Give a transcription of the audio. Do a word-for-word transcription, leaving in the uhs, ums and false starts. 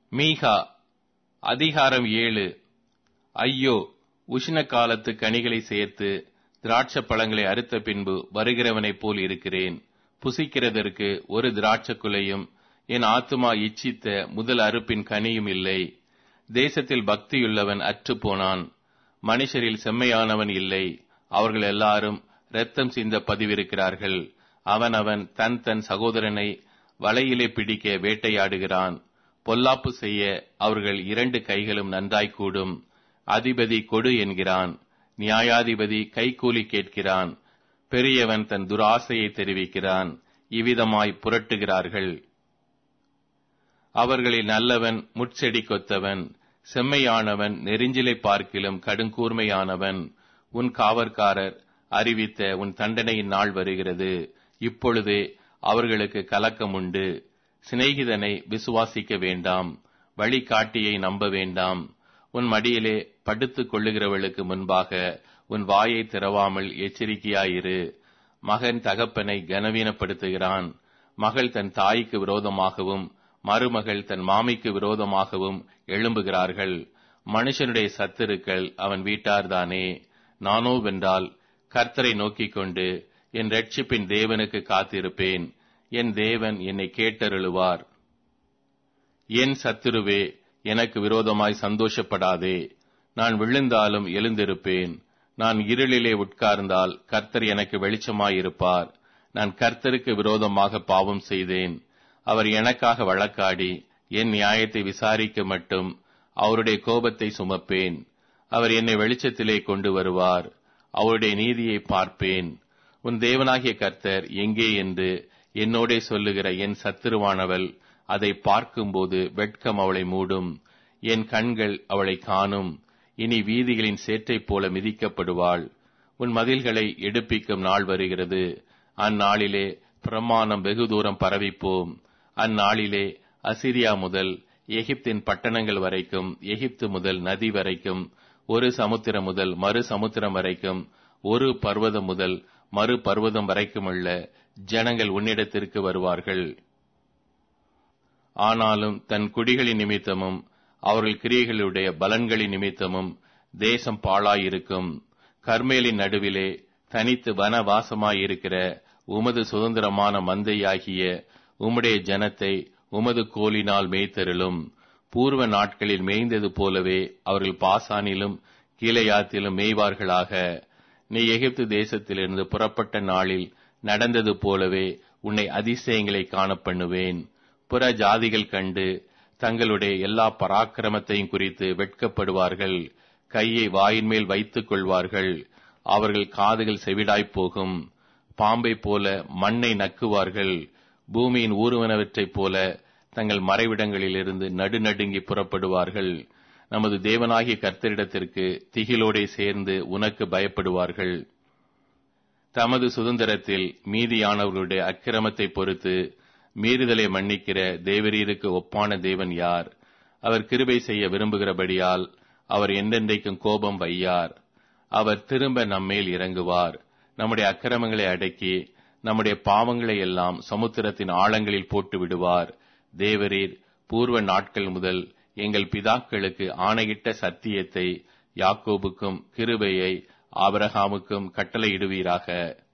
மீகா அதிகாரம் ஏழு. ஐயோ, உஷ்ண காலத்து கனிகளை சேர்த்து திராட்சை பழங்களை அறுத்த பின்பு வருகிறவனைப் போல் இருக்கிறேன். புசிக்கிறதற்கு ஒரு திராட்சை குலையும் என் ஆத்துமா இச்சித்த முதல் அறுப்பின் கனியும் இல்லை. தேசத்தில் பக்தியுள்ளவன் அற்று போனான், மனுஷரில் செம்மையானவன் இல்லை. அவர்கள் எல்லாரும் இரத்தம் சிந்த பதிவிருக்கிறார்கள். அவனவன் தன் தன் சகோதரனை வலையிலே பிடிக்க வேட்டையாடுகிறான். பொல்லாப்பு செய்ய அவர்கள் இரண்டு கைகளும் நன்றாய்க்கூடும். அதிபதி கொடு என்கிறான், நியாயாதிபதி கைக்கூலி கேட்கிறான். பெரியவன் தன் துராசையை தெரிவிக்கிறான். இவ்விதமாய் புரட்டுகிறார்கள். அவர்களில் நல்லவன் முட்செடி கொத்தவன், செம்மையானவன் நெரிஞ்சிலை பார்க்கிலும் கடுங்கூர்மையானவன். உன் காவற்காரர் அறிவித்த உன் தண்டனையின் நாள் வருகிறது. இப்பொழுதே அவர்களுக்கு கலக்கம் உண்டு. சிநேகிதனை விசுவாசிக்க வேண்டாம், வழிகாட்டியை நம்ப வேண்டாம். உன் மடியிலே படுத்துக் கொள்ளுகிறவளுக்கு முன்பாக உன் வாயை திறவாமல் எச்சரிக்கையாயிரு. மகன் தகப்பனை கனவீனப்படுத்துகிறான். மகள் தன் தாய்க்கு விரோதமாகவும் மருமகள் தன் மாமிக்கு விரோதமாகவும் எழும்புகிறார்கள். மனுஷனுடைய சத்துருக்கள் அவன் வீட்டார்தானே. நானோ வென்றால் கர்த்தரை நோக்கிக் கொண்டு என் இரட்சிப்பின் தேவனுக்கு காத்திருப்பேன். என் தேவன் என்னை கேட்டருளுவார். என் சத்துருவே, எனக்கு விரோதமாய் சந்தோஷப்படாதே. நான் விழுந்தாலும் எழுந்திருப்பேன். நான் இருளிலே உட்கார்ந்தால் கர்த்தர் எனக்கு வெளிச்சமாயிருப்பார். நான் கர்த்தருக்கு விரோதமாக பாவம் செய்தேன். அவர் எனக்காக வழக்காடி என் நியாயத்தை விசாரிக்க மட்டும் அவருடைய கோபத்தை சுமப்பேன். அவர் என்னை வெளிச்சத்திலே கொண்டு வருவார். அவருடைய நீதியை பார்ப்பேன். உன் தேவனாகிய கர்த்தர் எங்கே என்று என்னோடே சொல்லுகிற என் சத்துருவானவள் அதை பார்க்கும்போது வெட்கம் அவளை மூடும். என் கண்கள் அவளை காணும். இனி வீதிகளின் சேற்றைப் போல மிதிக்கப்படுவாள். உன் மதில்களை எடுப்பிக்கும் நாள் வருகிறது. அந்நாளிலே பிரமாணம் வெகு தூரம் பரவிப்போம். அந்நாளிலே அசிரியா முதல் எகிப்தின் பட்டணங்கள் வரைக்கும், எகிப்து முதல் நதி வரைக்கும், ஒரு சமுத்திரம் முதல் மறு சமுத்திரம் வரைக்கும், ஒரு பர்வதம் முதல் மறு பர்வதம் வரைக்குமுள்ள ஜனங்கள் உன்னிடத்திற்கு வருவார்கள். ஆனாலும் தன் குடிகளின் நிமித்தமும் அவர்கள் கிரியைகளுடைய பலன்களின் நிமித்தமும் தேசம் பாழாயிருக்கும். கர்மேலின் நடுவிலே தனித்து வனவாசமாயிருக்கிற உமது சுதந்திரமான மந்தையாகிய உம்முடைய ஜனத்தை உமது கோலினால் மேய்த்தருளும். பூர்வ நாட்களில் மேய்ந்தது போலவே அவர்கள் பாசானிலும் கீலேயாத்திலும் மேய்வார்களாக. நீ எகிப்து தேசத்திலிருந்து புறப்பட்ட நாளில் நடந்தது போலவே உன்னை அதிசயங்களை காணப்பண்ணுவேன். புற ஜாதிகள் கண்டு தங்களுடைய எல்லா பராக்கிரமத்தையும் குறித்து வெட்கப்படுவார்கள். கையை வாயின் மேல் வைத்துக் கொள்வார்கள். அவர்கள் காதுகள் செவிடாய்ப் போகும். பாம்பை போல மண்ணை நக்குவார்கள். பூமியின் ஊறுவனவற்றைப் போல தங்கள் மறைவிடங்களிலிருந்து நடுநடுங்கி புறப்படுவார்கள். நமது தேவனாகிய கர்த்தரிடத்திற்கு திகிலோடே சேர்ந்து உனக்கு பயப்படுவார்கள். தமது சுதந்திரத்தில் மீதியானவர்களுடைய அக்கிரமத்தை பொறுத்து மீறுதலை மன்னிக்கிற தேவரீருக்கு ஒப்பான தேவன் யார்? அவர் கிருபை செய்ய விரும்புகிறபடியால் அவர் என்றென்றைக்கும் கோபம் வையார். அவர் திரும்ப நம்மேல் இறங்குவார். நம்முடைய அக்கிரமங்களை அடக்கி நம்முடைய பாவங்களை எல்லாம் சமுத்திரத்தின் ஆழங்களில் போட்டு விடுவார். தேவரீர் பூர்வ நாட்கள் முதல் எங்கள் பிதாக்களுக்கு ஆணையிட்ட சத்தியத்தை யாக்கோபுக்கும் கிருபையை ஆபிரகாமுக்கும் கட்டளையிடுவீராக.